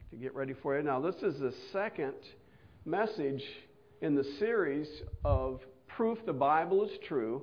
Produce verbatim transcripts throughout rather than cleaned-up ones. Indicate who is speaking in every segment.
Speaker 1: to get ready for you. Now, this is the second message in the series of Proof the Bible is True.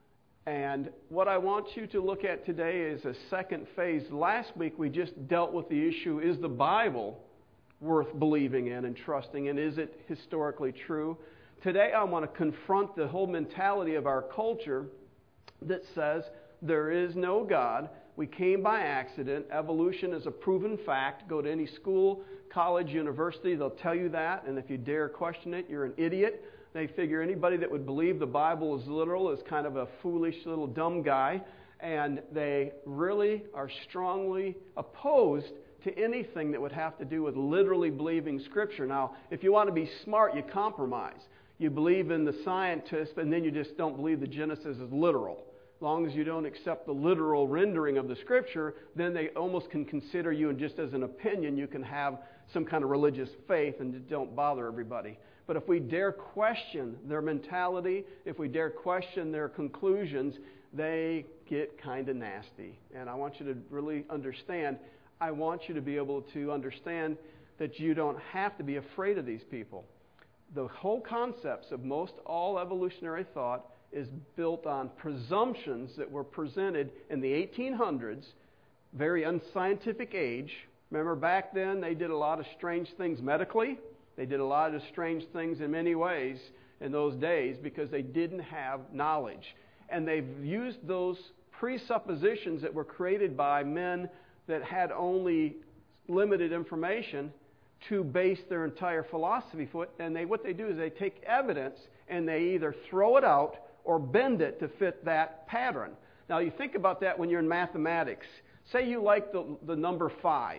Speaker 1: And what I want you to look at today is a second phase. Last week we just dealt with the issue, is the Bible worth believing in and trusting, and is it historically true? Today I want to confront the whole mentality of our culture that says there is no God. We came by accident. Evolution is a proven fact. Go to any school, college, university, they'll tell you that. And if you dare question it, you're an idiot. They figure anybody that would believe the Bible is literal is kind of a foolish little dumb guy. And they really are strongly opposed to anything that would have to do with literally believing Scripture. Now, if you want to be smart, you compromise. You believe in the scientists, and then you just don't believe the Genesis is literal. As long as you don't accept the literal rendering of the Scripture, then they almost can consider you, and just as an opinion, you can have some kind of religious faith and don't bother everybody. But if we dare question their mentality, if we dare question their conclusions, they get kind of nasty. And I want you to really understand, I want you to be able to understand that you don't have to be afraid of these people. The whole concepts of most all evolutionary thought is built on presumptions that were presented in the eighteen hundreds, very unscientific age. Remember back then they did a lot of strange things medically. They did a lot of strange things in many ways in those days because they didn't have knowledge. And they've used those presuppositions that were created by men that had only limited information to base their entire philosophy for it. And they, what they do is they take evidence and they either throw it out or bend it to fit that pattern. Now, you think about that when you're in mathematics. Say you like the, the number five.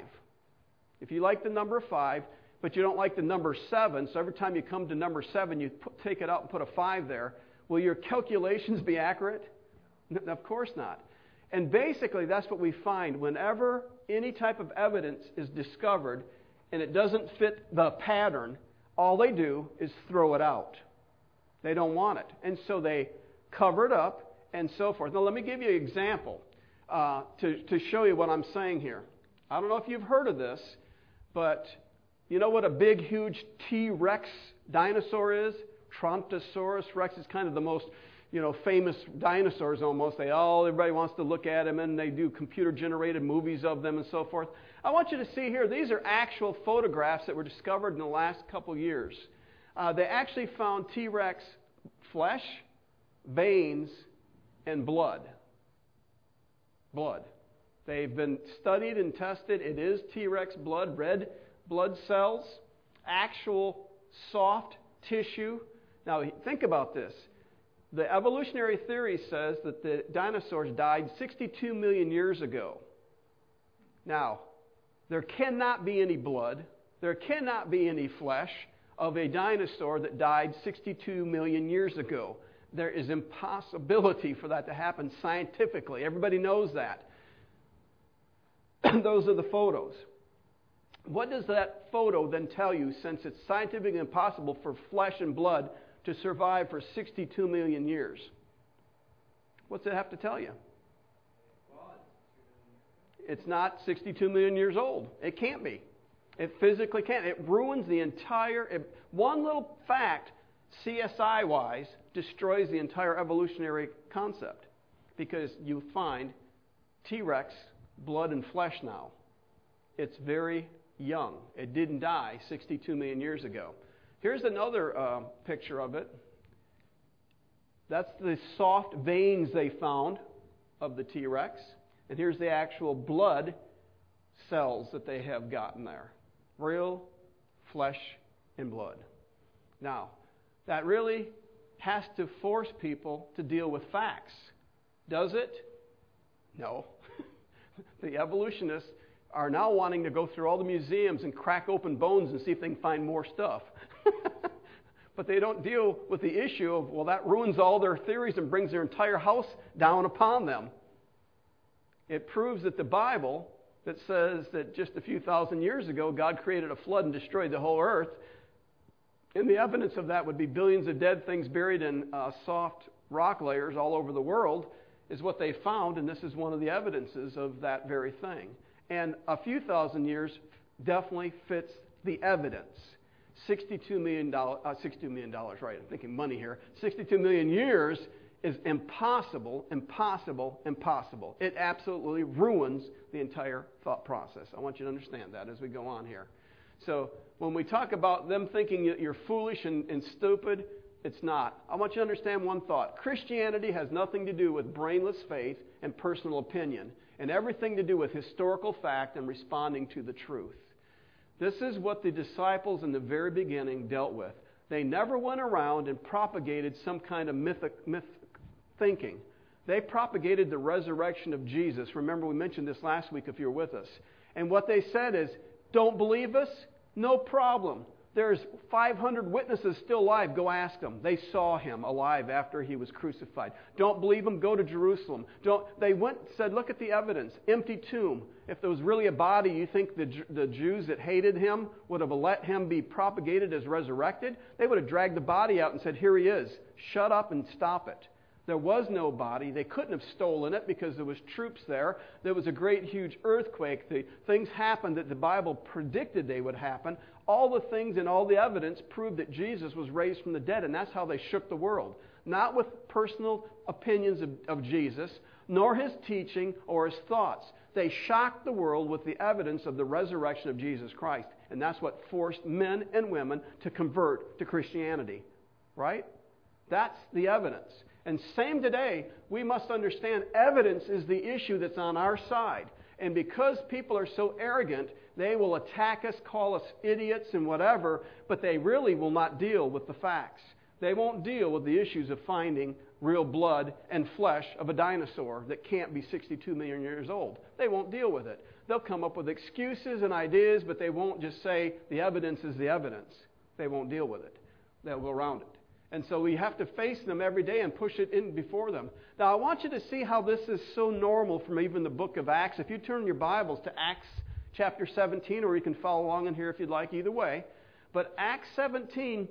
Speaker 1: If you like the number five, but you don't like the number seven, so every time you come to number seven, you put, take it out and put a five there, will your calculations be accurate? No, of course not. And basically, that's what we find. Whenever any type of evidence is discovered and it doesn't fit the pattern, all they do is throw it out. They don't want it. And so they cover it up and so forth. Now, let me give you an example uh, to, to show you what I'm saying here. I don't know if you've heard of this, but you know what a big, huge T-Rex dinosaur is? Trontosaurus Rex is kind of the most, you know, famous dinosaurs almost. They all, everybody wants to look at them, and they do computer-generated movies of them and so forth. I want you to see here, these are actual photographs that were discovered in the last couple years. Uh, they actually found T-Rex flesh, veins, and blood. Blood. They've been studied and tested. It is T-Rex blood, red blood cells, actual soft tissue. Now, think about this. The evolutionary theory says that the dinosaurs died sixty-two million years ago. Now, there cannot be any blood, there cannot be any flesh of a dinosaur that died sixty-two million years ago. There is impossibility for that to happen scientifically. Everybody knows that. Those are the photos. What does that photo then tell you, since it's scientifically impossible for flesh and blood to survive for sixty-two million years? What's it have to tell you? It's not sixty-two million years old. It can't be. It physically can't. It ruins the entire... It, one little fact, C S I-wise, destroys the entire evolutionary concept. Because you find T-Rex, blood and flesh now. It's very young. It didn't die sixty-two million years ago. Here's another uh, picture of it. That's the soft veins they found of the T-Rex. And here's the actual blood cells that they have gotten there. Real flesh and blood. Now, that really has to force people to deal with facts. Does it? No. The evolutionists are now wanting to go through all the museums and crack open bones and see if they can find more stuff. But they don't deal with the issue of, well, that ruins all their theories and brings their entire house down upon them. It proves that the Bible, that says that just a few thousand years ago, God created a flood and destroyed the whole earth, and the evidence of that would be billions of dead things buried in uh, soft rock layers all over the world, is what they found, and this is one of the evidences of that very thing. And a few thousand years definitely fits the evidence. sixty-two million dollars, uh, sixty-two million dollars, right, I'm thinking money here. sixty-two million years is impossible, impossible, impossible. It absolutely ruins the entire thought process. I want you to understand that as we go on here. So when we talk about them thinking that you're foolish and, and stupid, it's not. I want you to understand one thought. Christianity has nothing to do with brainless faith and personal opinion, and everything to do with historical fact and responding to the truth. This is what the disciples in the very beginning dealt with. They never went around and propagated some kind of myth, myth thinking. They propagated the resurrection of Jesus. Remember, we mentioned this last week if you were with us. And what they said is, don't believe us? No problem. There's five hundred witnesses still alive. Go ask them. They saw him alive after he was crucified. Don't believe him? Go to Jerusalem. Don't. They went and said, look at the evidence. Empty tomb. If there was really a body, you think the, the Jews that hated him would have let him be propagated as resurrected? They would have dragged the body out and said, here he is. Shut up and stop it. There was no body. They couldn't have stolen it because there was troops there. There was a great, huge earthquake. The things happened that the Bible predicted they would happen. All the things and all the evidence proved that Jesus was raised from the dead, and that's how they shook the world. Not with personal opinions of, of Jesus, nor his teaching or his thoughts. They shocked the world with the evidence of the resurrection of Jesus Christ, and that's what forced men and women to convert to Christianity. Right? That's the evidence. And same today, we must understand evidence is the issue that's on our side. And because people are so arrogant, they will attack us, call us idiots and whatever, but they really will not deal with the facts. They won't deal with the issues of finding real blood and flesh of a dinosaur that can't be sixty-two million years old. They won't deal with it. They'll come up with excuses and ideas, but they won't just say the evidence is the evidence. They won't deal with it. They'll go around it. And so we have to face them every day and push it in before them. Now, I want you to see how this is so normal from even the book of Acts. If you turn your Bibles to Acts chapter seventeen, or you can follow along in here if you'd like, either way. But Acts seventeen,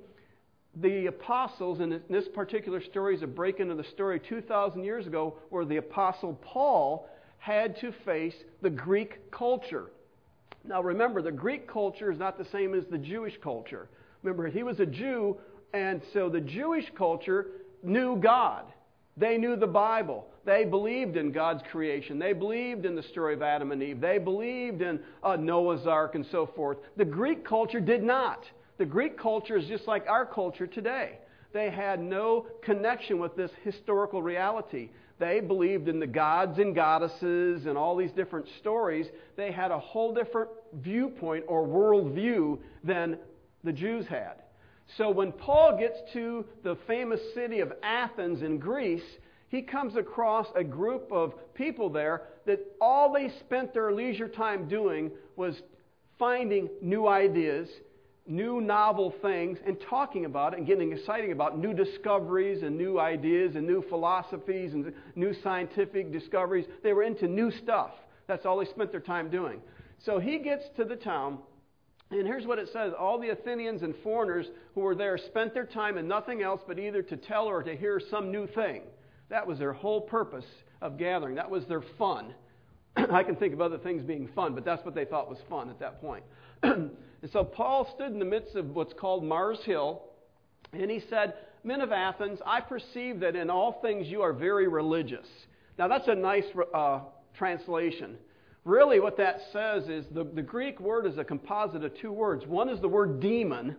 Speaker 1: the apostles, and this particular story is a break into the story two thousand years ago, where the apostle Paul had to face the Greek culture. Now, remember, the Greek culture is not the same as the Jewish culture. Remember, he was a Jew. And so the Jewish culture knew God. They knew the Bible. They believed in God's creation. They believed in the story of Adam and Eve. They believed in uh, Noah's Ark and so forth. The Greek culture did not. The Greek culture is just like our culture today. They had no connection with this historical reality. They believed in the gods and goddesses and all these different stories. They had a whole different viewpoint or worldview than the Jews had. So when Paul gets to the famous city of Athens in Greece, he comes across a group of people there that all they spent their leisure time doing was finding new ideas, new novel things, and talking about it and getting excited about new discoveries and new ideas and new philosophies and new scientific discoveries. They were into new stuff. That's all they spent their time doing. So he gets to the town. And here's what it says. All the Athenians and foreigners who were there spent their time in nothing else but either to tell or to hear some new thing. That was their whole purpose of gathering. That was their fun. I can think of other things being fun, but that's what they thought was fun at that point. And so Paul stood in the midst of what's called Mars Hill, and he said, "Men of Athens, I perceive that in all things you are very religious." Now that's a nice uh, translation. Really what that says is the, the Greek word is a composite of two words. One is the word demon.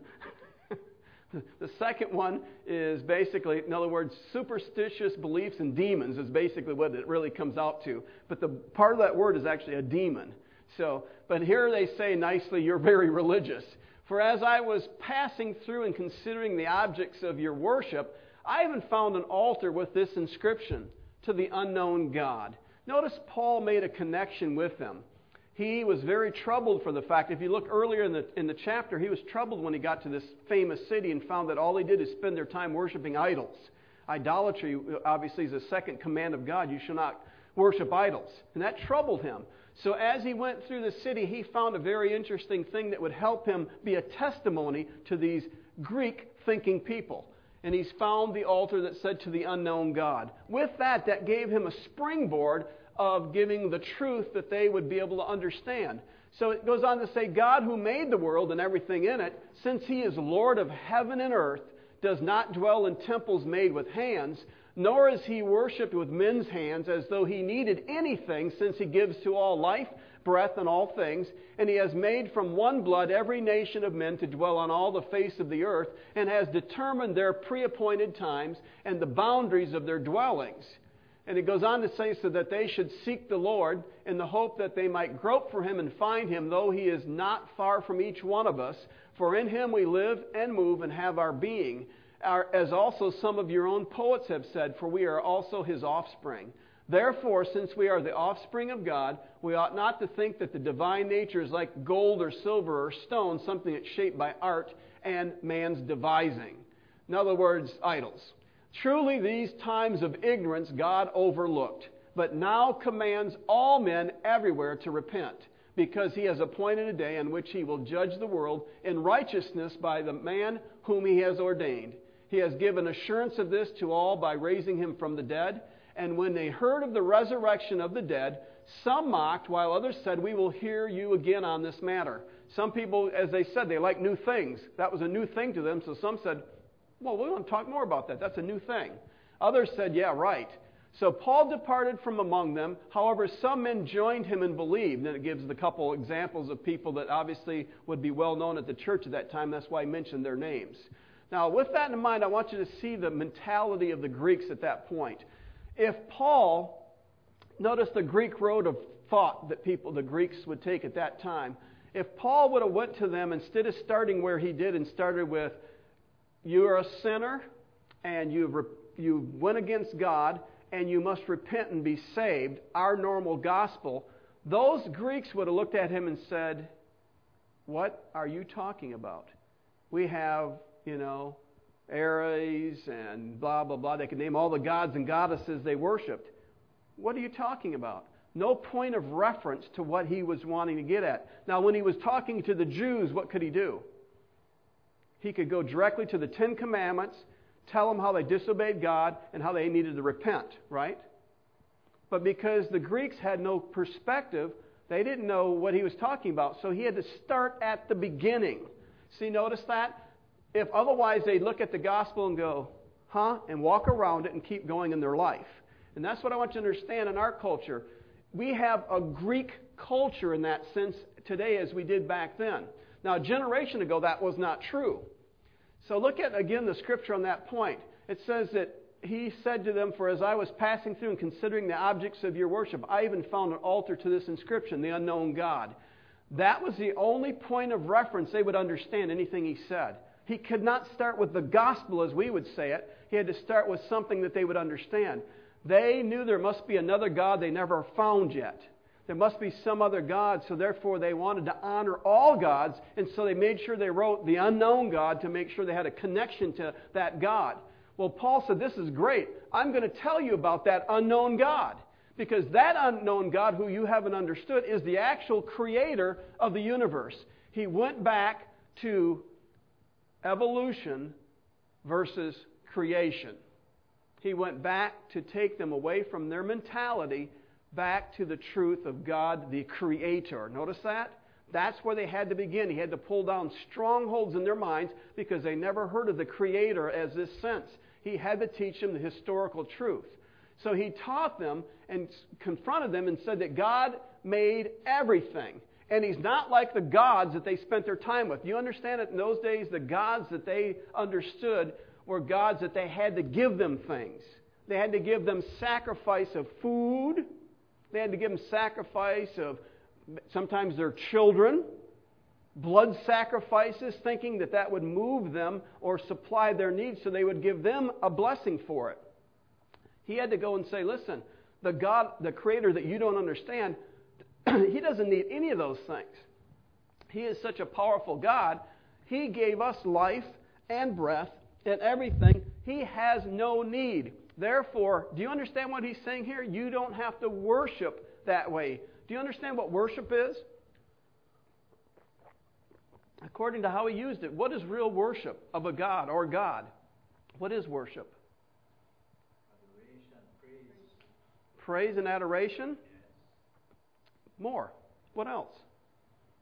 Speaker 1: The second one is basically, in other words, superstitious beliefs in demons is basically what it really comes out to. But the part of that word is actually a demon. So, but here they say nicely, you're very religious. For as I was passing through and considering the objects of your worship, I even found an altar with this inscription, to the unknown God. Notice Paul made a connection with them. He was very troubled for the fact, if you look earlier in the, in the chapter, he was troubled when he got to this famous city and found that all they did is spend their time worshiping idols. Idolatry, obviously, is the second command of God. You shall not worship idols. And that troubled him. So as he went through the city, he found a very interesting thing that would help him be a testimony to these Greek-thinking people. And he's found the altar that said, to the unknown God. With that, that gave him a springboard of giving the truth that they would be able to understand. So it goes on to say, God who made the world and everything in it, since He is Lord of heaven and earth, does not dwell in temples made with hands, nor is He worshipped with men's hands as though He needed anything, since He gives to all life, breath, and all things. And He has made from one blood every nation of men to dwell on all the face of the earth, and has determined their pre-appointed times and the boundaries of their dwellings. And it goes on to say, so that they should seek the Lord in the hope that they might grope for Him and find Him, though He is not far from each one of us. For in Him we live and move and have our being, our, as also some of your own poets have said, for we are also His offspring. Therefore, since we are the offspring of God, we ought not to think that the divine nature is like gold or silver or stone, something that's shaped by art and man's devising. In other words, idols. Truly, these times of ignorance God overlooked, but now commands all men everywhere to repent, because He has appointed a day in which He will judge the world in righteousness by the man whom He has ordained. He has given assurance of this to all by raising Him from the dead. And when they heard of the resurrection of the dead, some mocked, while others said, we will hear you again on this matter. Some people, as they said, they like new things. That was a new thing to them, so some said, well, we want to talk more about that. That's a new thing. Others said, yeah, right. So Paul departed from among them. However, some men joined him and believed. And it gives a couple examples of people that obviously would be well known at the church at that time. That's why I mentioned their names. Now, with that in mind, I want you to see the mentality of the Greeks at that point. If Paul, notice the Greek road of thought that people, the Greeks would take at that time. If Paul would have went to them, instead of starting where he did and started with, you are a sinner and you've, you went against God and you must repent and be saved, our normal gospel, those Greeks would have looked at him and said, what are you talking about? We have, you know, Ares and blah, blah, blah. They could name all the gods and goddesses they worshipped. What are you talking about? No point of reference to what he was wanting to get at. Now, when he was talking to the Jews, what could he do? He could go directly to the Ten Commandments, tell them how they disobeyed God and how they needed to repent, right? But because the Greeks had no perspective, they didn't know what he was talking about. So he had to start at the beginning. See, notice that? If otherwise they'd look at the gospel and go, huh? And walk around it and keep going in their life. And that's what I want you to understand in our culture. We have a Greek culture in that sense today as we did back then. Now, a generation ago, that was not true. So look at, again, the scripture on that point. It says that he said to them, for as I was passing through and considering the objects of your worship, I even found an altar to this inscription, the unknown God. That was the only point of reference they would understand anything he said. He could not start with the gospel as we would say it. He had to start with something that they would understand. They knew there must be another God they never found yet. There must be some other God, so therefore they wanted to honor all gods, and so they made sure they wrote the unknown God to make sure they had a connection to that God. Well, Paul said, this is great. I'm going to tell you about that unknown God, because that unknown God who you haven't understood is the actual creator of the universe. He went back to evolution versus creation. He went back to take them away from their mentality back to the truth of God, the Creator. Notice that? That's where they had to begin. He had to pull down strongholds in their minds because they never heard of the Creator as this sense. He had to teach them the historical truth. So he taught them and confronted them and said that God made everything. And He's not like the gods that they spent their time with. You understand that in those days, the gods that they understood were gods that they had to give them things. They had to give them sacrifice of food. They had to give them sacrifice of sometimes their children, blood sacrifices, thinking that that would move them or supply their needs, so they would give them a blessing for it. He had to go and say, listen, the God, the Creator that you don't understand, He doesn't need any of those things. He is such a powerful God. He gave us life and breath and everything. He has no need. Therefore, do you understand what he's saying here? You don't have to worship that way. Do you understand what worship is? According to how he used it, what is real worship of a God or God? What is worship?
Speaker 2: Adoration, praise.
Speaker 1: Praise and adoration?
Speaker 2: Yes.
Speaker 1: More. What else?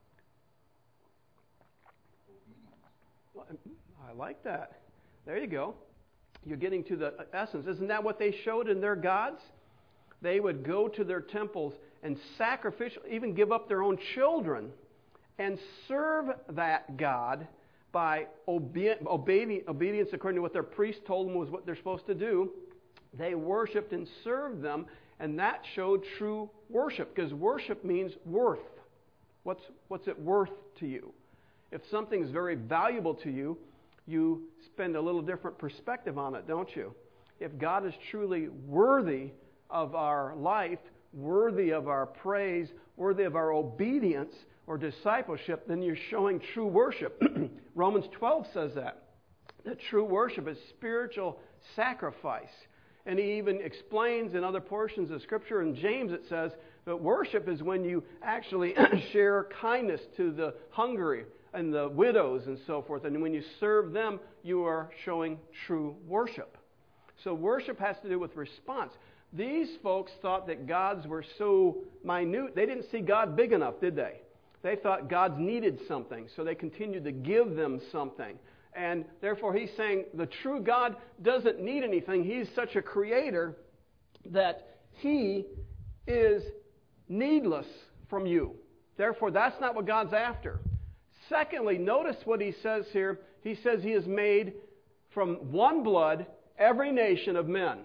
Speaker 1: I like that. There you go. You're getting to the essence. Isn't that what they showed in their gods? They would go to their temples and sacrificially, even give up their own children and serve that God by obe- obe- obedience according to what their priest told them was what they're supposed to do. They worshipped and served them, and that showed true worship, because worship means worth. What's, what's it worth to you? If something's very valuable to you, you spend a little different perspective on it, don't you? If God is truly worthy of our life, worthy of our praise, worthy of our obedience or discipleship, then you're showing true worship. Romans twelve says that. That true worship is spiritual sacrifice. And he even explains in other portions of Scripture, in James it says that worship is when you actually share kindness to the hungry and the widows and so forth. And when you serve them, you are showing true worship. So worship has to do with response. These folks thought that gods were so minute. They didn't see God big enough, did they? They thought gods needed something, so they continued to give them something. And therefore he's saying the true God doesn't need anything. He's such a creator that he is needless from you. Therefore, that's not what God's after. Secondly, notice what he says here. He says he has made from one blood every nation of men.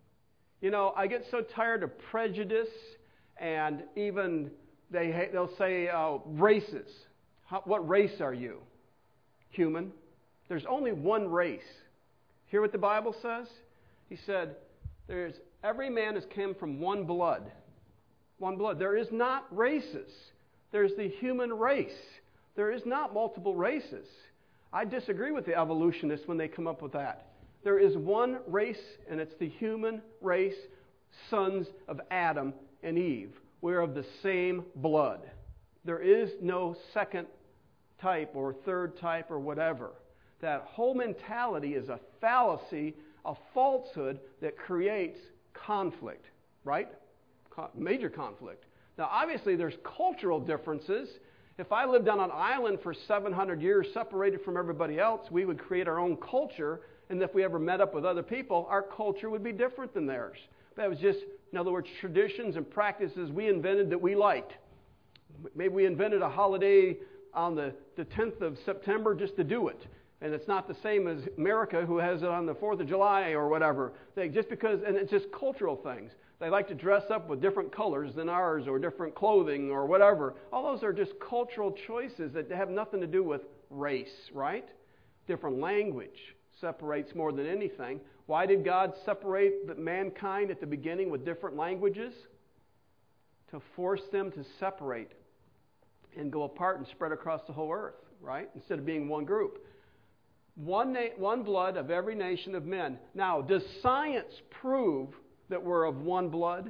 Speaker 1: You know, I get so tired of prejudice, and even they, they'll say uh, races. How, what race are you? Human. There's only one race. Hear what the Bible says? He said, "There's every man has come from one blood." One blood. There is not races. There's the human race. There is not multiple races. I disagree with the evolutionists when they come up with that. There is one race, and it's the human race, sons of Adam and Eve. We're of the same blood. There is no second type or third type or whatever. That whole mentality is a fallacy, a falsehood that creates conflict, right? Co- major conflict. Now, obviously, there's cultural differences. If I lived on an island for seven hundred years separated from everybody else, we would create our own culture. And if we ever met up with other people, our culture would be different than theirs. That was just, in other words, traditions and practices we invented that we liked. Maybe we invented a holiday on the, the tenth of September just to do it. And it's not the same as America, who has it on the fourth of July or whatever. They, just because, and it's just cultural things. They like to dress up with different colors than ours, or different clothing or whatever. All those are just cultural choices that have nothing to do with race, right? Different language separates more than anything. Why did God separate the mankind at the beginning with different languages? To force them to separate and go apart and spread across the whole earth, right? Instead of being one group. One, na- one blood of every nation of men. Now, does science prove that we're of one blood?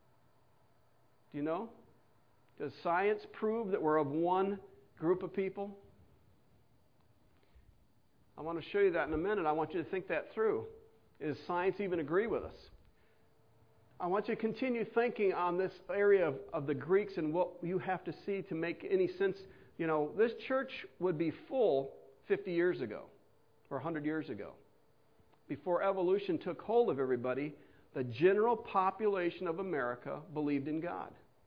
Speaker 1: Do you know? Does science prove that we're of one group of people? I want to show you that in a minute. I want you to think that through. Does science even agree with us? I want you to continue thinking on this area of, of the Greeks and what you have to see to make any sense. You know, this church would be full fifty years ago or one hundred years ago. Before evolution took hold of everybody, the general population of America believed in God.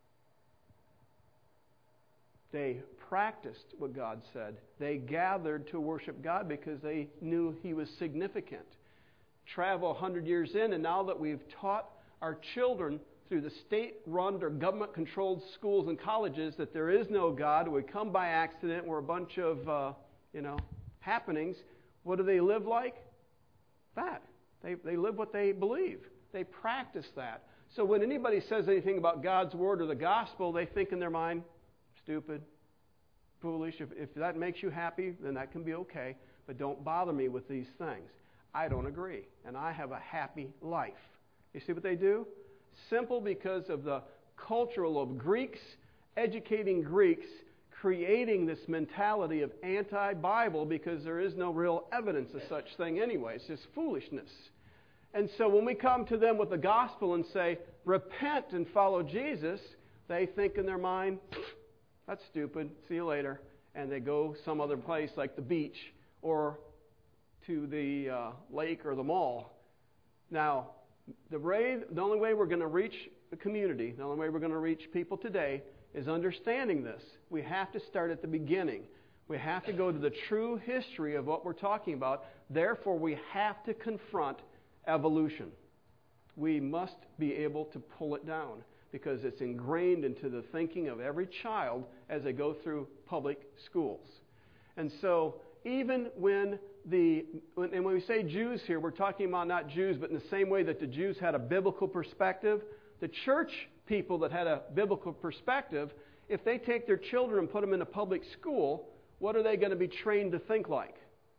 Speaker 1: They practiced what God said. They gathered to worship God because they knew He was significant. Travel one hundred years in, and now that we've taught our children through the state-run or government-controlled schools and colleges that there is no God, we come by accident, we're a bunch of, uh, you know, happenings. What do they live like? That. They, they live what they believe. They practice that. So when anybody says anything about God's Word or the Gospel, they think in their mind, stupid, foolish. If, if that makes you happy, then that can be okay. But don't bother me with these things. I don't agree. And I have a happy life. You see what they do? Simple because of the cultural of Greeks, educating Greeks, creating this mentality of anti-Bible because there is no real evidence of such thing anyway. It's just foolishness. And so when we come to them with the gospel and say, repent and follow Jesus, they think in their mind, that's stupid, see you later. And they go some other place like the beach or to the uh, lake or the mall. Now, the way, the only way we're going to reach the community, the only way we're going to reach people today is understanding this. We have to start at the beginning. We have to go to the true history of what we're talking about. Therefore, we have to confront evolution. We must be able to pull it down because it's ingrained into the thinking of every child as they go through public schools. And so, even when the, when, and when we say Jews here, we're talking about not Jews, but in the same way that the Jews had a biblical perspective, the church people that had a biblical perspective, if they take their children and put them in a public school, what are they going to be trained to think like?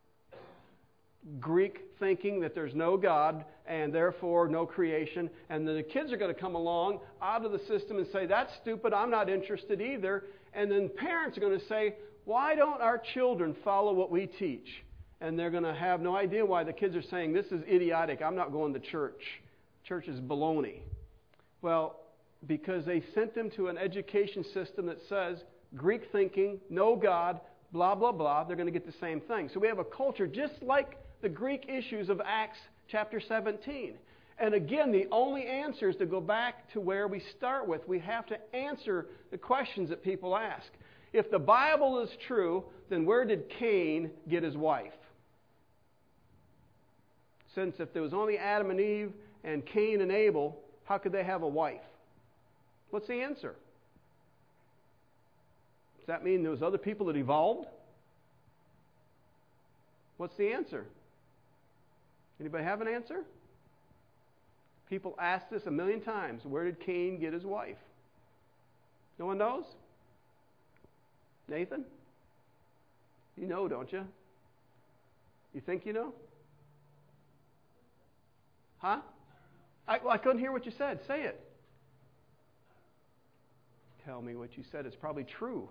Speaker 1: Greek thinking that there's no God and therefore no creation, and then the kids are going to come along out of the system and say, that's stupid, I'm not interested either. And then parents are going to say, why don't our children follow what we teach? And they're going to have no idea why the kids are saying, this is idiotic, I'm not going to church. Church is baloney. Well, because they sent them to an education system that says Greek thinking, no God, blah, blah, blah, they're going to get the same thing. So we have a culture just like the Greek issues of Acts chapter seventeen. And again, the only answer is to go back to where we start with. We have to answer the questions that people ask. If the Bible is true, then where did Cain get his wife? Since if there was only Adam and Eve and Cain and Abel, how could they have a wife? What's the answer? Does that mean there was other people that evolved? What's the answer? Anybody have an answer? People ask this a million times. Where did Cain get his wife? No one knows? Nathan? You know, don't you? You think you know? Huh? I, well, I couldn't hear what you said. Say it. Tell me what you said is probably true.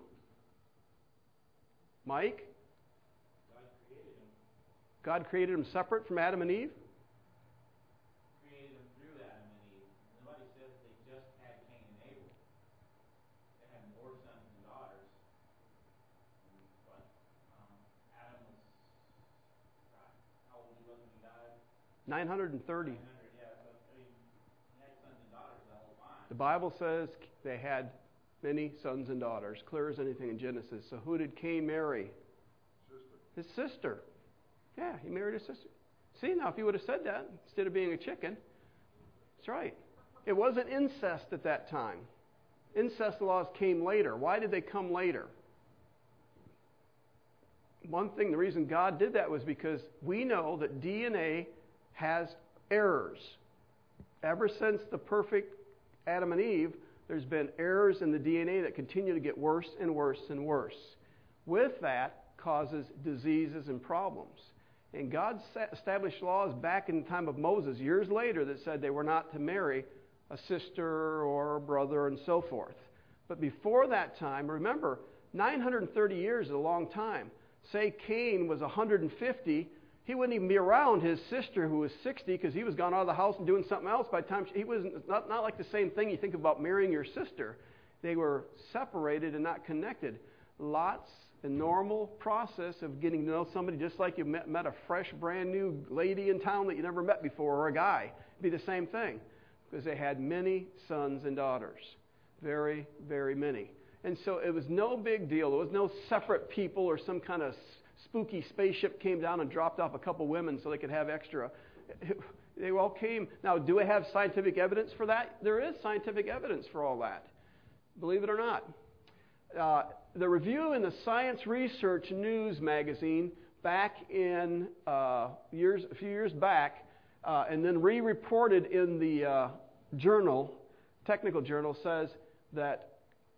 Speaker 1: Mike?
Speaker 2: God created him.
Speaker 1: God created him separate from Adam and Eve?
Speaker 2: Created him through Adam and Eve. Nobody says they just had Cain and Abel. They had more sons and daughters. But um, Adam was, God, how old he was when he died?
Speaker 1: nine hundred thirty.
Speaker 2: nine hundred, yeah. So, I mean, he had sons and daughters the whole time.
Speaker 1: The Bible says they had many sons and daughters, clear as anything in Genesis. So who did Cain marry?
Speaker 3: Sister.
Speaker 1: His sister. Yeah, he married his sister. See, now if you would have said that instead of being a chicken, that's right. It wasn't incest at that time. Incest laws came later. Why did they come later? One thing, the reason God did that was because we know that D N A has errors. Ever since the perfect Adam and Eve, there's been errors in the D N A that continue to get worse and worse and worse. With that causes diseases and problems. And God established laws back in the time of Moses, years later, that said they were not to marry a sister or a brother and so forth. But before that time, remember, nine hundred thirty years is a long time. Say Cain was one hundred fifty, he wouldn't even be around his sister who was sixty because he was gone out of the house and doing something else by the time she, he was not, not like the same thing you think about marrying your sister. They were separated and not connected. Lots a normal process of getting to know somebody, just like you met, met a fresh, brand new lady in town that you never met before, or a guy. It'd be the same thing, because they had many sons and daughters. Very, very many. And so it was no big deal. There was no separate people or some kind of spooky spaceship came down and dropped off a couple women so they could have extra. They all came. Now, do I have scientific evidence for that? There is scientific evidence for all that. Believe it or not. Uh, the review in the Science Research News magazine back in uh, years, a few years back, uh, and then re-reported in the uh, journal, technical journal, says that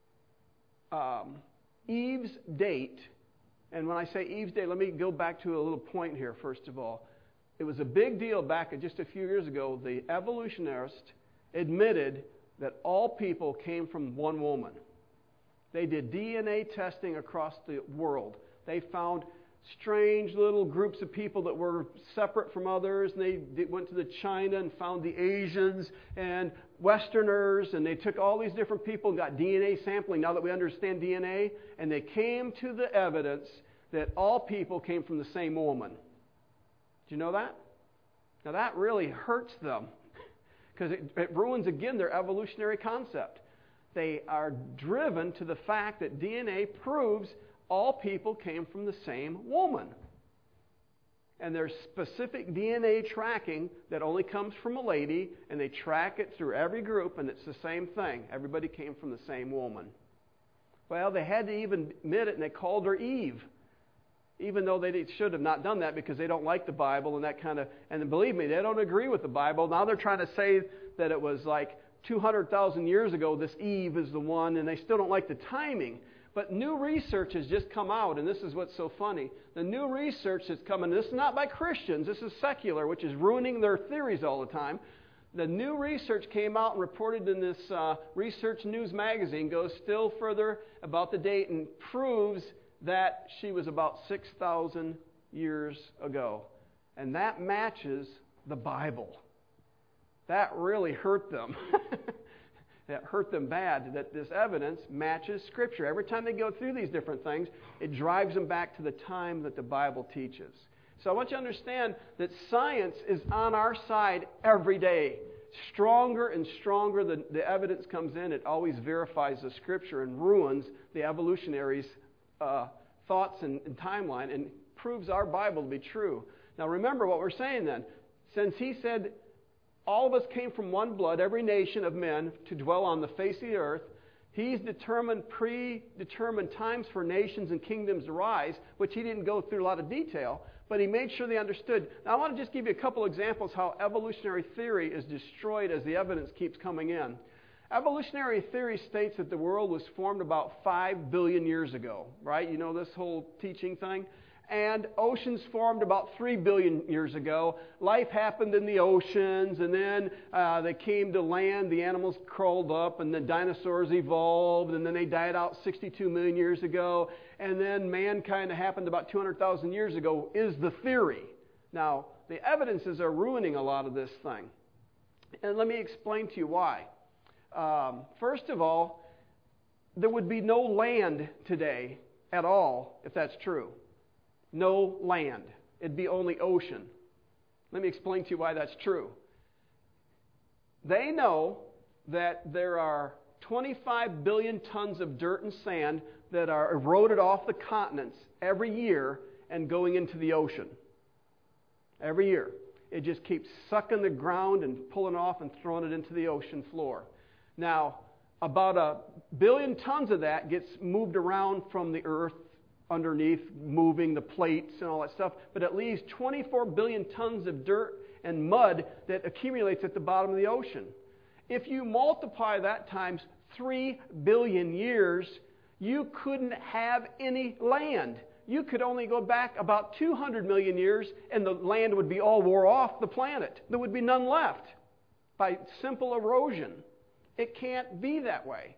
Speaker 1: um, Eve's date, and when I say Eve's date, let me go back to a little point here, first of all. It was a big deal back just a few years ago. The evolutionists admitted that all people came from one woman. They did D N A testing across the world. They found strange little groups of people that were separate from others, and they did, went to the China and found the Asians and Westerners, and they took all these different people and got D N A sampling, now that we understand D N A, and they came to the evidence that all people came from the same woman. Do you know that? Now that really hurts them because it, it ruins again their evolutionary concept. They are driven to the fact that D N A proves all people came from the same woman. And there's specific D N A tracking that only comes from a lady, and they track it through every group, and it's the same thing. Everybody came from the same woman. Well, they had to even admit it, and they called her Eve, even though they should have not done that because they don't like the Bible and that kind of, and believe me, they don't agree with the Bible. Now they're trying to say that it was like two hundred thousand years ago, this Eve is the one, and they still don't like the timing. But new research has just come out, and this is what's so funny. The new research that's coming, this is not by Christians, this is secular, which is ruining their theories all the time. The new research came out and reported in this uh, Research News magazine, goes still further about the date and proves that she was about six thousand years ago. And that matches the Bible. That really hurt them. That hurt them bad, that this evidence matches Scripture. Every time they go through these different things, it drives them back to the time that the Bible teaches. So I want you to understand that science is on our side every day. Stronger and stronger the, the evidence comes in, it always verifies the Scripture and ruins the evolutionaries' uh, thoughts and, and timeline and proves our Bible to be true. Now remember what we're saying then. Since he said all of us came from one blood, every nation of men, to dwell on the face of the earth. He's determined, predetermined times for nations and kingdoms to rise, which he didn't go through a lot of detail, but he made sure they understood. Now I want to just give you a couple examples how evolutionary theory is destroyed as the evidence keeps coming in. Evolutionary theory states that the world was formed about five billion years ago, right? You know this whole teaching thing? And oceans formed about three billion years ago. Life happened in the oceans, and then uh, they came to land. The animals crawled up, and the dinosaurs evolved, and then they died out sixty-two million years ago. And then mankind happened about two hundred thousand years ago, is the theory. Now, the evidences are ruining a lot of this thing. And let me explain to you why. Um, first of all, there would be no land today at all if that's true. No land. It'd be only ocean. Let me explain to you why that's true. They know that there are twenty-five billion tons of dirt and sand that are eroded off the continents every year and going into the ocean. Every year. It just keeps sucking the ground and pulling off and throwing it into the ocean floor. Now, about a billion tons of that gets moved around from the earth underneath, moving the plates and all that stuff, but at least twenty-four billion tons of dirt and mud that accumulates at the bottom of the ocean. If you multiply that times three billion years, you couldn't have any land. You could only go back about two hundred million years and the land would be all wore off the planet. There would be none left by simple erosion. It can't be that way.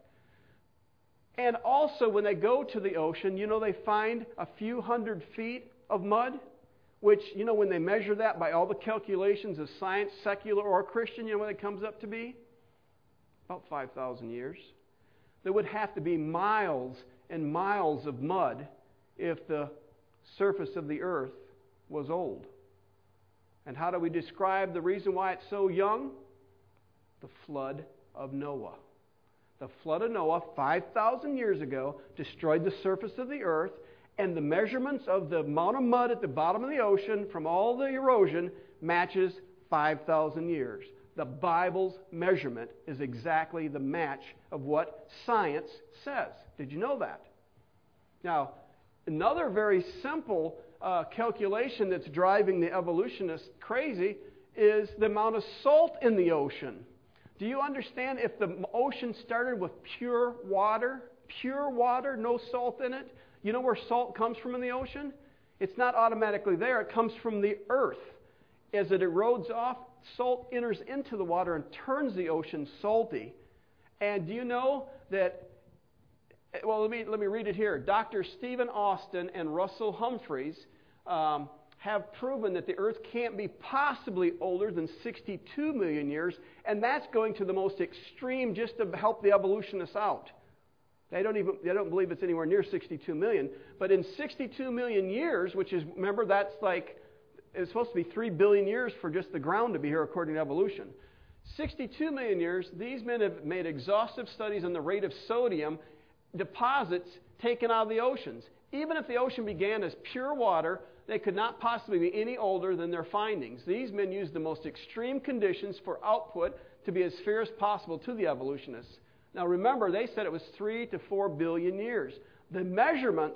Speaker 1: And also, when they go to the ocean, you know, they find a few hundred feet of mud, which, you know, when they measure that by all the calculations of science, secular or Christian, you know what it comes up to be? About five thousand years. There would have to be miles and miles of mud if the surface of the earth was old. And how do we describe the reason why it's so young? The flood of Noah. The flood of Noah, five thousand years ago, destroyed the surface of the earth, and the measurements of the amount of mud at the bottom of the ocean from all the erosion matches five thousand years. The Bible's measurement is exactly the match of what science says. Did you know that? Now, another very simple uh, calculation that's driving the evolutionists crazy is the amount of salt in the ocean. Do you understand if the ocean started with pure water, pure water, no salt in it, you know where salt comes from in the ocean? It's not automatically there. It comes from the earth. As it erodes off, salt enters into the water and turns the ocean salty. And do you know that, well, let me, let me read it here. Doctor Stephen Austin and Russell Humphreys um, have proven that the earth can't be possibly older than sixty-two million years, and that's going to the most extreme just to help the evolutionists out. They don't even they don't believe it's anywhere near sixty-two million. But in sixty-two million years, which is, remember, that's like, it's supposed to be three billion years for just the ground to be here according to evolution. sixty-two million years, these men have made exhaustive studies on the rate of sodium deposits taken out of the oceans. Even if the ocean began as pure water, they could not possibly be any older than their findings. These men used the most extreme conditions for output to be as fair as possible to the evolutionists. Now remember, they said it was three to four billion years. The measurements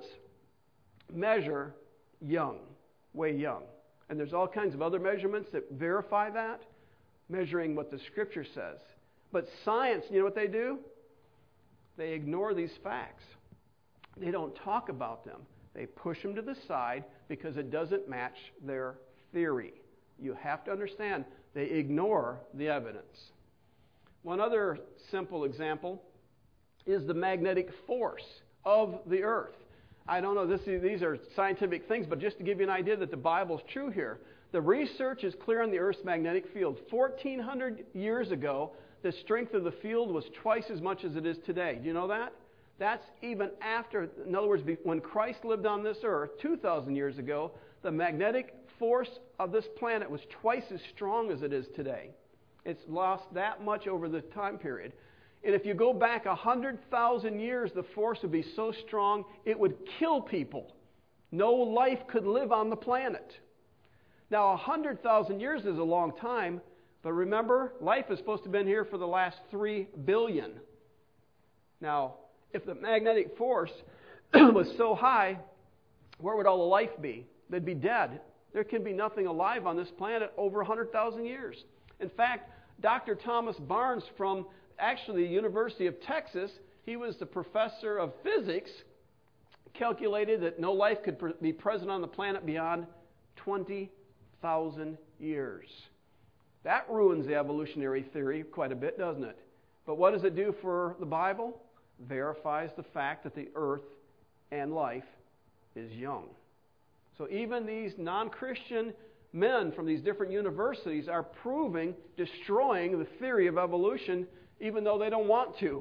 Speaker 1: measure young, way young. And there's all kinds of other measurements that verify that, measuring what the Scripture says. But science, you know what they do? They ignore these facts. They don't talk about them. They push them to the side because it doesn't match their theory. You have to understand, they ignore the evidence. One other simple example is the magnetic force of the earth. I don't know, this, these are scientific things, but just to give you an idea that the Bible's true here, the research is clear on the Earth's magnetic field. fourteen hundred years ago, the strength of the field was twice as much as it is today. Do you know that? That's even after, in other words, when Christ lived on this earth two thousand years ago, the magnetic force of this planet was twice as strong as it is today. It's lost that much over the time period. And if you go back one hundred thousand years, the force would be so strong it would kill people. No life could live on the planet. Now, one hundred thousand years is a long time, but remember, life is supposed to have been here for the last three billion. Now, if the magnetic force was so high, where would all the life be? They'd be dead. There can be nothing alive on this planet over one hundred thousand years. In fact, Doctor Thomas Barnes from actually the University of Texas, he was the professor of physics, calculated that no life could be present on the planet beyond twenty thousand years. That ruins the evolutionary theory quite a bit, doesn't it? But what does it do for the Bible? Verifies the fact that the earth and life is young. So even these non-Christian men from these different universities are proving, destroying the theory of evolution, even though they don't want to.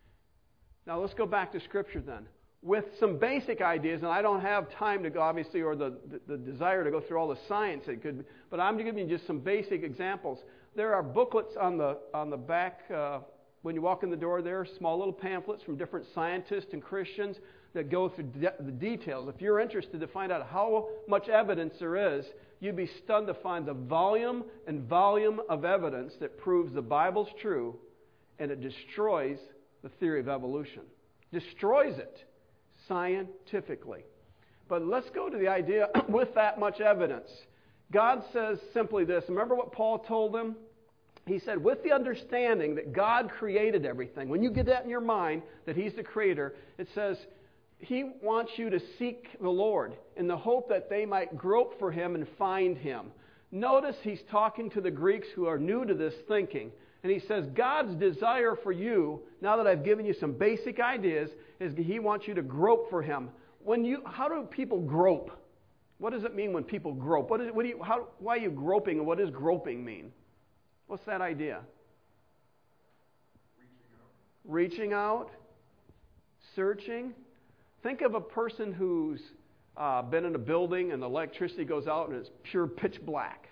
Speaker 1: Now let's go back to Scripture then. With some basic ideas, and I don't have time to go, obviously, or the, the, the desire to go through all the science it could, but I'm giving you just some basic examples. There are booklets on the on the back uh, when you walk in the door there, small little pamphlets from different scientists and Christians that go through de- the details. If you're interested to find out how much evidence there is, you'd be stunned to find the volume and volume of evidence that proves the Bible's true, and it destroys the theory of evolution. Destroys it scientifically. But let's go to the idea with that much evidence. God says simply this. Remember what Paul told them? He said, with the understanding that God created everything, when you get that in your mind, that He's the creator, it says He wants you to seek the Lord in the hope that they might grope for Him and find Him. Notice He's talking to the Greeks who are new to this thinking. And He says, God's desire for you, now that I've given you some basic ideas, is He wants you to grope for Him. When you, how do people grope? What does it mean when people grope? What is, what do you, how, why are you groping, and what does groping mean? What's that idea? Reaching out. Reaching out. Searching. Think of a person who's uh, been in a building and the electricity goes out and it's pure pitch black.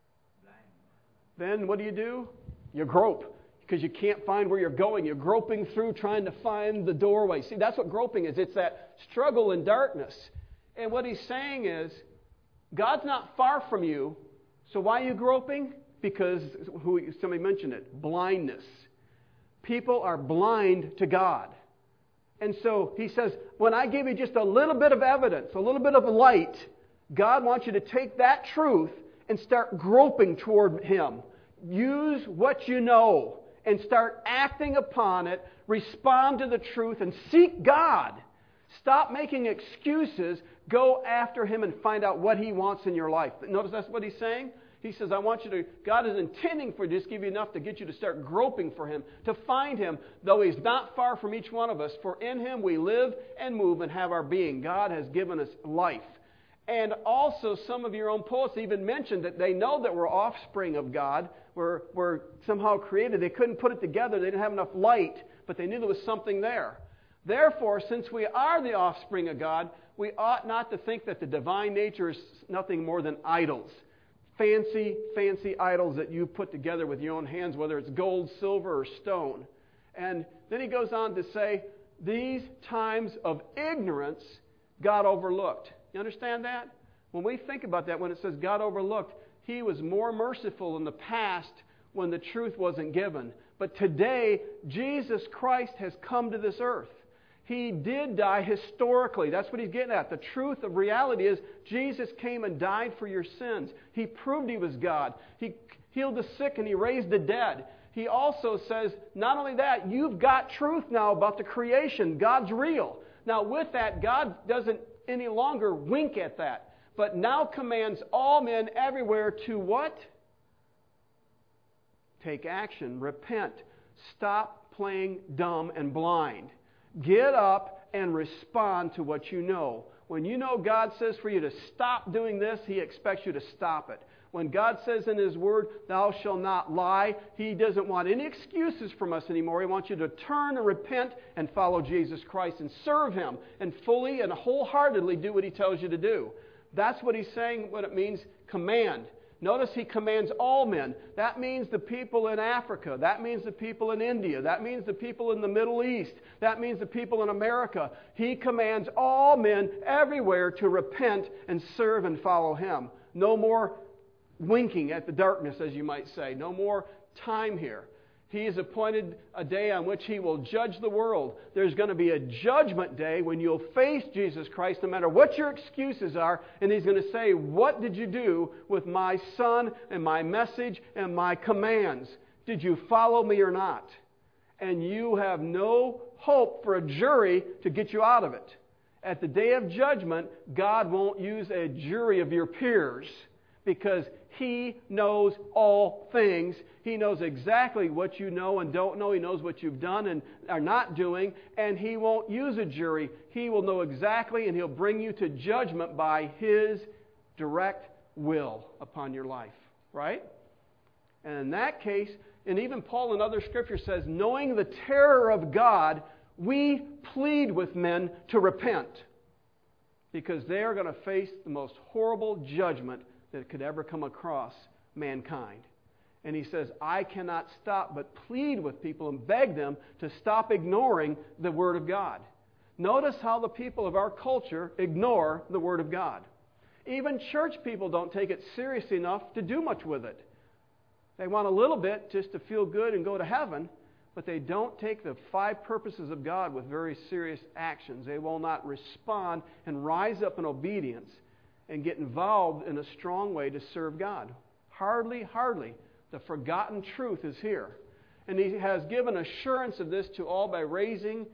Speaker 1: Blind. Then what do you do? You grope because you can't find where you're going. You're groping through trying to find the doorway. See, that's what groping is. It's that struggle in darkness. And what He's saying is, God's not far from you, so why are you groping? Because, who somebody mentioned it, blindness. People are blind to God. And so He says, when I give you just a little bit of evidence, a little bit of light, God wants you to take that truth and start groping toward Him. Use what you know and start acting upon it. Respond to the truth and seek God. Stop making excuses. Go after Him and find out what He wants in your life. Notice that's what He's saying? He says, I want you to, God is intending for just give you enough to get you to start groping for Him, to find Him, though He's not far from each one of us. For in Him we live and move and have our being. God has given us life. And also some of your own poets even mentioned that they know that we're offspring of God. We're, we're somehow created. They couldn't put it together. They didn't have enough light, but they knew there was something there. Therefore, since we are the offspring of God, we ought not to think that the divine nature is nothing more than idols. Fancy, fancy idols that you put together with your own hands, whether it's gold, silver, or stone. And then he goes on to say, these times of ignorance God overlooked. You understand that? When we think about that, when it says God overlooked, He was more merciful in the past when the truth wasn't given. But today, Jesus Christ has come to this earth. He did die historically. That's what he's getting at. The truth of reality is Jesus came and died for your sins. He proved He was God. He healed the sick and He raised the dead. He also says, not only that, you've got truth now about the creation. God's real. Now with that, God doesn't any longer wink at that, but now commands all men everywhere to what? Take action. Repent. Stop playing dumb and blind. Get up and respond to what you know. When you know God says for you to stop doing this, He expects you to stop it. When God says in His Word, thou shalt not lie, He doesn't want any excuses from us anymore. He wants you to turn and repent and follow Jesus Christ and serve Him and fully and wholeheartedly do what He tells you to do. That's what He's saying, what it means, command. Notice He commands all men. That means the people in Africa. That means the people in India. That means the people in the Middle East. That means the people in America. He commands all men everywhere to repent and serve and follow Him. No more winking at the darkness, as you might say. No more time here. He has appointed a day on which He will judge the world. There's going to be a judgment day when you'll face Jesus Christ, no matter what your excuses are, and He's going to say, what did you do with my Son and my message and my commands? Did you follow me or not? And you have no hope for a jury to get you out of it. At the day of judgment, God won't use a jury of your peers, because He knows all things. He knows exactly what you know and don't know. He knows what you've done and are not doing. And He won't use a jury. He will know exactly, and He'll bring you to judgment by His direct will upon your life. Right? And in that case, and even Paul in other scriptures says, knowing the terror of God, we plead with men to repent, because they are going to face the most horrible judgment that could ever come across mankind. And he says, I cannot stop but plead with people and beg them to stop ignoring the Word of God. Notice how the people of our culture ignore the Word of God. Even church people don't take it seriously enough to do much with it. They want a little bit just to feel good and go to heaven, but they don't take the five purposes of God with very serious actions. They will not respond and rise up in obedience and get involved in a strong way to serve God. Hardly, hardly. The forgotten truth is here. And He has given assurance of this to all by raising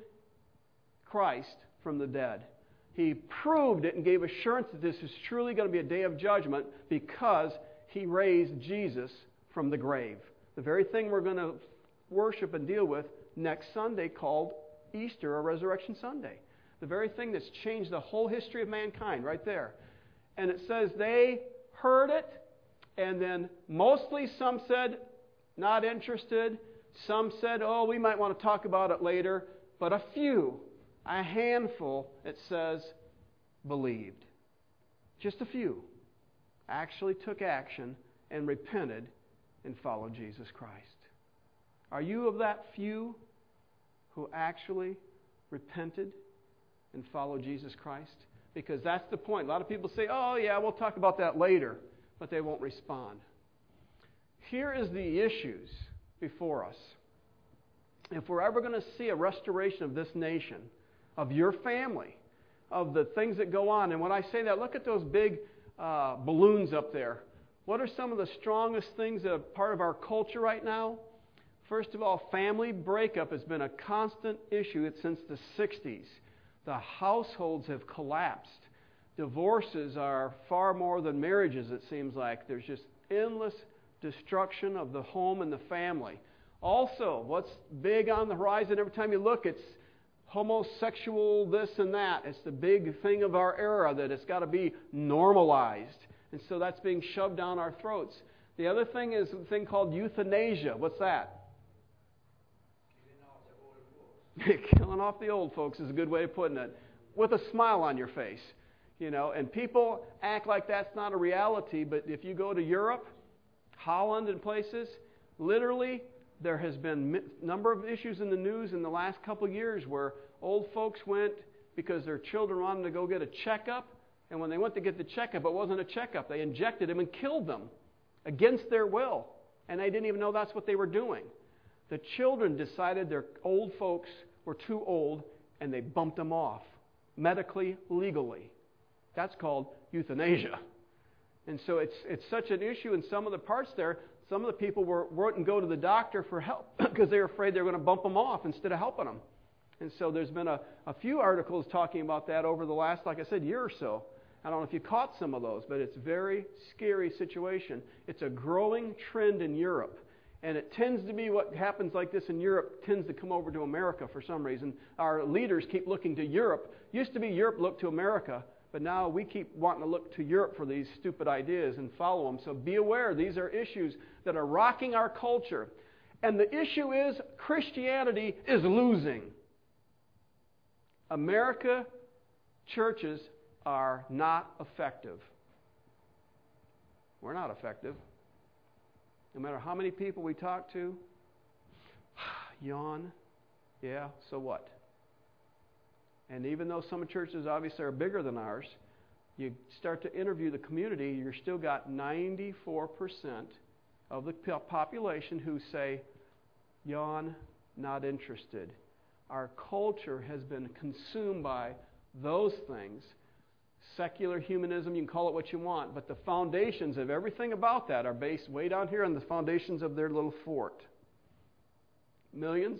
Speaker 1: Christ from the dead. He proved it and gave assurance that this is truly going to be a day of judgment because He raised Jesus from the grave. The very thing we're going to worship and deal with next Sunday, called Easter or Resurrection Sunday. The very thing that's changed the whole history of mankind, right there. And it says they heard it, and then mostly some said, not interested. Some said, oh, we might want to talk about it later. But a few, a handful, it says, believed. Just a few actually took action and repented and followed Jesus Christ. Are you of that few who actually repented and followed Jesus Christ? Because that's the point. A lot of people say, oh yeah, we'll talk about that later, but they won't respond. Here is the issues before us. If we're ever going to see a restoration of this nation, of your family, of the things that go on, and when I say that, look at those big uh, balloons up there. What are some of the strongest things that are part of our culture right now? First of all, family breakup has been a constant issue since the sixties. The households have collapsed. Divorces are far more than marriages, it seems like. There's just endless destruction of the home and the family. Also, what's big on the horizon every time you look, it's homosexual this and that. It's the big thing of our era that it's got to be normalized. And so that's being shoved down our throats. The other thing is a thing called euthanasia. What's that? Killing off the old folks is a good way of putting it. With a smile on your face. You know, and people act like that's not a reality, but if you go to Europe, Holland and places, literally there has been a number of issues in the news in the last couple of years where old folks went because their children wanted to go get a checkup, and when they went to get the checkup, it wasn't a checkup. They injected them and killed them against their will, and they didn't even know that's what they were doing. The children decided their old folks were too old, and they bumped them off, medically, legally. That's called euthanasia. And so it's it's such an issue in some of the parts there. Some of the people were, wouldn't go to the doctor for help because they were afraid they were going to bump them off instead of helping them. And so there's been a, a few articles talking about that over the last, like I said, year or so. I don't know if you caught some of those, but it's a very scary situation. It's a growing trend in Europe. And it tends to be what happens like this in Europe tends to come over to America for some reason. Our leaders keep looking to Europe. Used to be Europe looked to America. But now we keep wanting to look to Europe for these stupid ideas and follow them. So be aware, these are issues that are rocking our culture. And the issue is Christianity is losing. America churches are not effective. We're not effective. No matter how many people we talk to, yawn, yeah, so what? And even though some churches obviously are bigger than ours, you start to interview the community, you've still got ninety-four percent of the population who say, yawn, not interested. Our culture has been consumed by those things. Secular humanism, you can call it what you want, but the foundations of everything about that are based way down here on the foundations of their little fort. Millions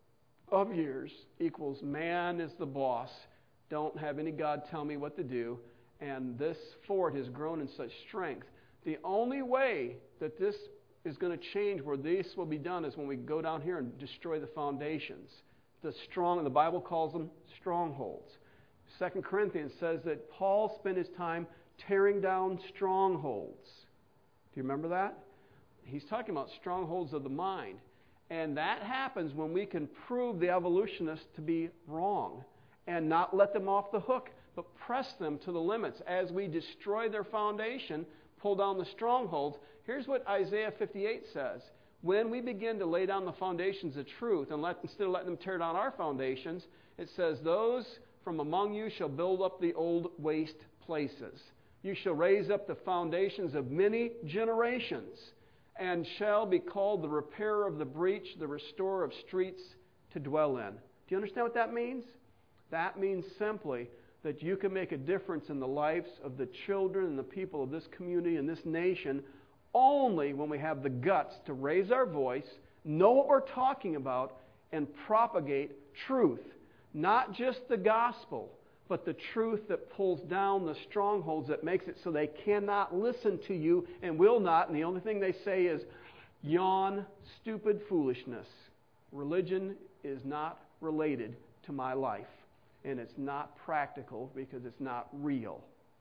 Speaker 1: of years equals man is the boss. Don't have any God tell me what to do. And this fort has grown in such strength. The only way that this is going to change where this will be done is when we go down here and destroy the foundations. The strong, the Bible calls them strongholds. Second Corinthians says that Paul spent his time tearing down strongholds. Do you remember that? He's talking about strongholds of the mind. And that happens when we can prove the evolutionists to be wrong and not let them off the hook, but press them to the limits. As we destroy their foundation, pull down the strongholds, here's what Isaiah fifty-eight says. When we begin to lay down the foundations of truth, and let, instead of letting them tear down our foundations, it says, those from among you shall build up the old waste places. You shall raise up the foundations of many generations, and shall be called the repairer of the breach, the restorer of streets to dwell in. Do you understand what that means? That means simply that you can make a difference in the lives of the children and the people of this community and this nation only when we have the guts to raise our voice, know what we're talking about, and propagate truth. Not just the gospel, but the truth that pulls down the strongholds that makes it so they cannot listen to you and will not. And the only thing they say is, yawn, stupid foolishness. Religion is not related to my life. And it's not practical because it's not real.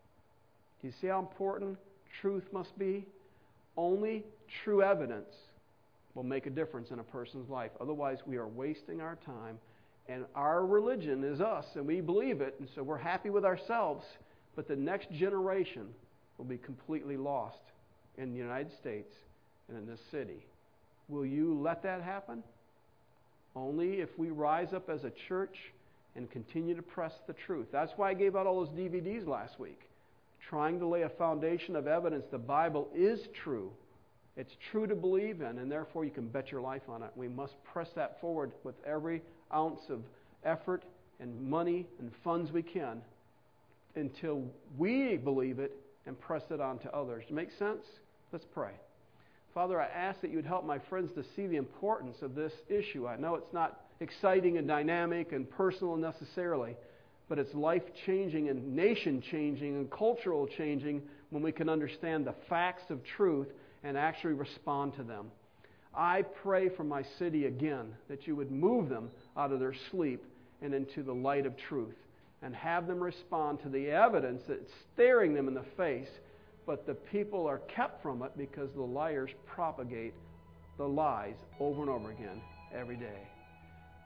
Speaker 1: Do you see how important truth must be? Only true evidence will make a difference in a person's life. Otherwise, we are wasting our time. And our religion is us, and we believe it, and so we're happy with ourselves. But the next generation will be completely lost in the United States and in this city. Will you let that happen? Only if we rise up as a church and continue to press the truth. That's why I gave out all those D V Ds last week, trying to lay a foundation of evidence the Bible is true. It's true to believe in, and therefore you can bet your life on it. We must press that forward with every ounce of effort and money and funds we can until we believe it and press it on to others. Does it make sense? Let's pray. Father, I ask that you would help my friends to see the importance of this issue. I know it's not exciting and dynamic and personal necessarily, but it's life-changing and nation-changing and cultural changing when we can understand the facts of truth and actually respond to them. I pray for my city again that you would move them out of their sleep and into the light of truth and have them respond to the evidence that's staring them in the face, but the people are kept from it because the liars propagate the lies over and over again every day.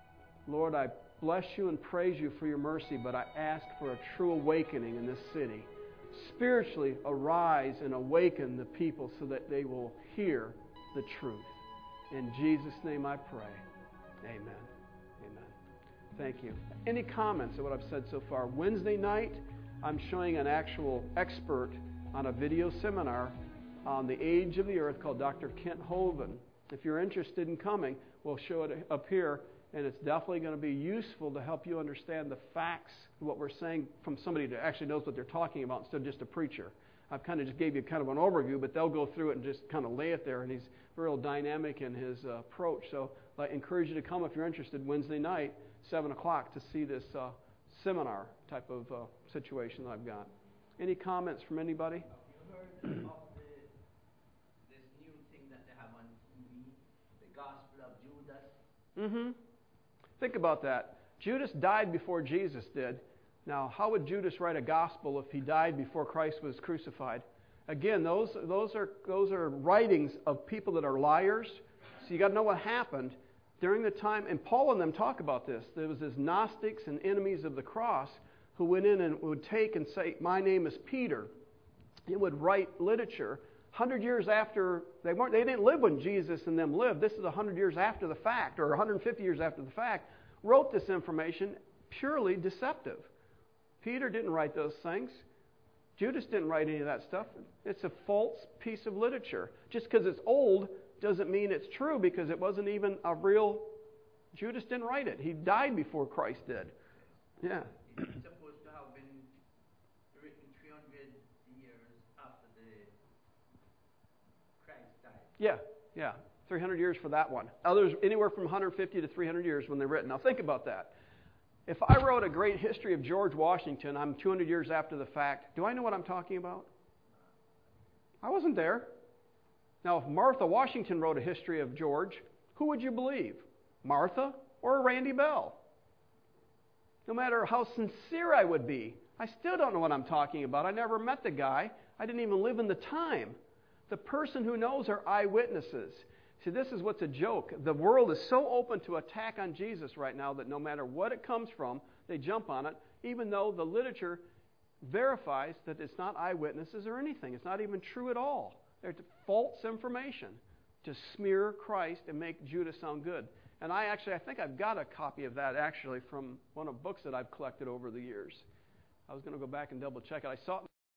Speaker 1: Lord, I bless you and praise you for your mercy, but I ask for a true awakening in this city. Spiritually arise and awaken the people so that they will hear the truth. In Jesus' name I pray. Amen. Amen. Thank you. Any comments on what I've said so far? Wednesday night, I'm showing an actual expert on a video seminar on the age of the earth called Doctor Kent Hovind. If you're interested in coming, we'll show it up here, and it's definitely going to be useful to help you understand the facts, what we're saying from somebody that actually knows what they're talking about instead of just a preacher. I've kind of just gave you kind of an overview, but they'll go through it and just kind of lay it there, and he's real dynamic in his uh, approach. So I encourage you to come if you're interested Wednesday night, seven o'clock, to see this uh, seminar type of uh, situation that I've got. Any comments from anybody?
Speaker 3: Have you heard of the, this new thing that they have on T V, the Gospel of Judas?
Speaker 1: Mm-hmm. Think about that. Judas died before Jesus did. Now, how would Judas write a gospel if he died before Christ was crucified? Again, those those are those are writings of people that are liars. So you got to know what happened during the time. And Paul and them talk about this. There was this Gnostics and enemies of the cross who went in and would take and say, "My name is Peter." It would write literature hundred years after they weren't. They didn't live when Jesus and them lived. This is a hundred years after the fact, or one hundred fifty years after the fact. Wrote this information purely deceptive. Peter didn't write those things. Judas didn't write any of that stuff. It's a false piece of literature. Just because it's old doesn't mean it's true, because it wasn't even a real... Judas didn't write it. He died before Christ did. Yeah.
Speaker 3: It's supposed to have been written three hundred years after the Christ died.
Speaker 1: Yeah, yeah. three hundred years for that one. Others, anywhere from one hundred fifty to three hundred years when they're written. Now think about that. If I wrote a great history of George Washington, I'm two hundred years after the fact, do I know what I'm talking about? I wasn't there. Now, if Martha Washington wrote a history of George, who would you believe? Martha or Randy Bell? No matter how sincere I would be, I still don't know what I'm talking about. I never met the guy. I didn't even live in the time. The person who knows are eyewitnesses. See, this is what's a joke. The world is so open to attack on Jesus right now that no matter what it comes from, they jump on it, even though the literature verifies that it's not eyewitnesses or anything. It's not even true at all. They're false information to smear Christ and make Judas sound good. And I actually, I think I've got a copy of that actually from one of the books that I've collected over the years. I was going to go back and double check it. I saw it.